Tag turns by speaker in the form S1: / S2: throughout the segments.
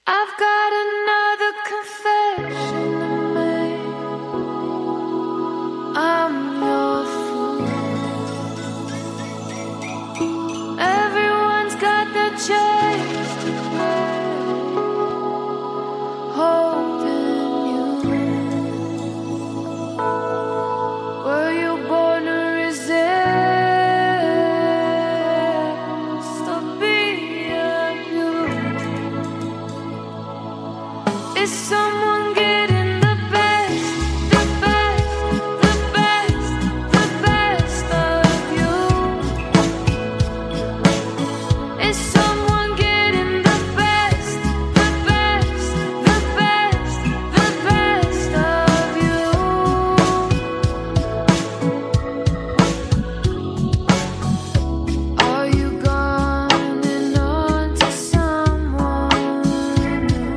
S1: I've got another confession to make. I'm your fool. Everyone's got their chance to play, holding you. Were you born to resist or be abused? Is someone getting the best, the best, the best, the best of you? Is someone getting the best, the best, the best, the best of you? Are you gone and on to someone new?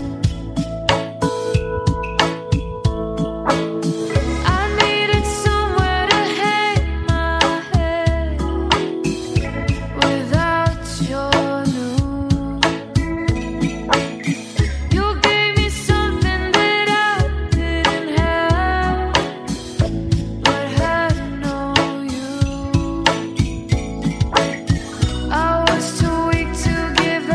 S1: I needed somewhere to hang my head without your news. You gave me something that I didn't have, but had no use. I was too weak to give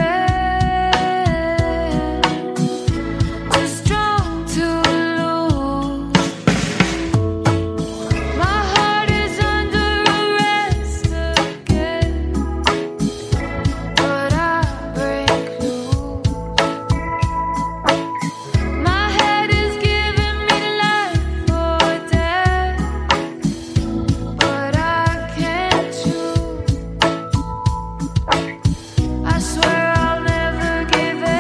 S1: in, too strong to lose. My heart is under arrest again, but I break loose. My head is giving me life or death, but I can't choose. I swear I'll never give in.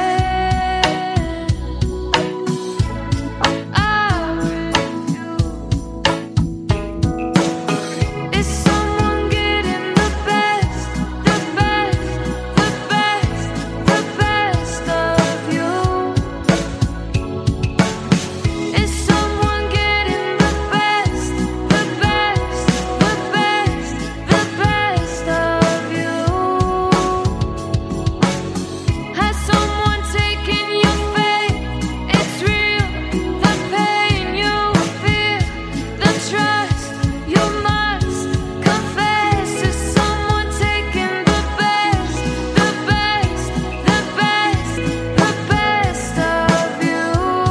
S1: I refuse. Is someone getting the best, the best, the best, the best of you? Is someone getting the best, the best, the best, the best of you? Has someone taken your faith? It's real, the pain you feel, the trust you must confess. Is someone taking the best, the best, the best, the best of you?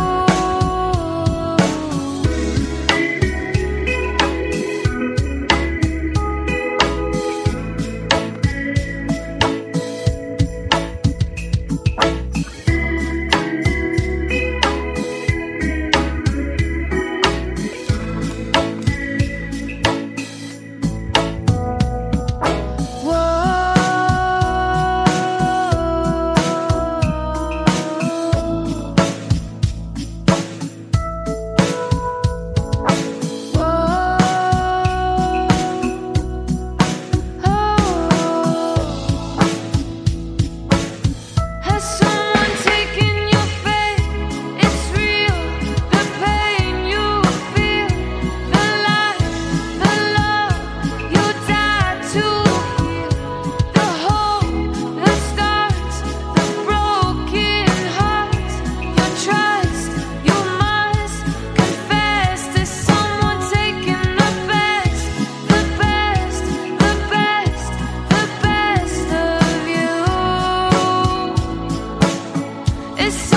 S1: Has someone taken your faith? It's real, the pain you feel, the life, the love you died to heal, the hope, the scars, the broken hearts, your trust you must confess. Is someone taking the best, the best, the best, the best of you? Is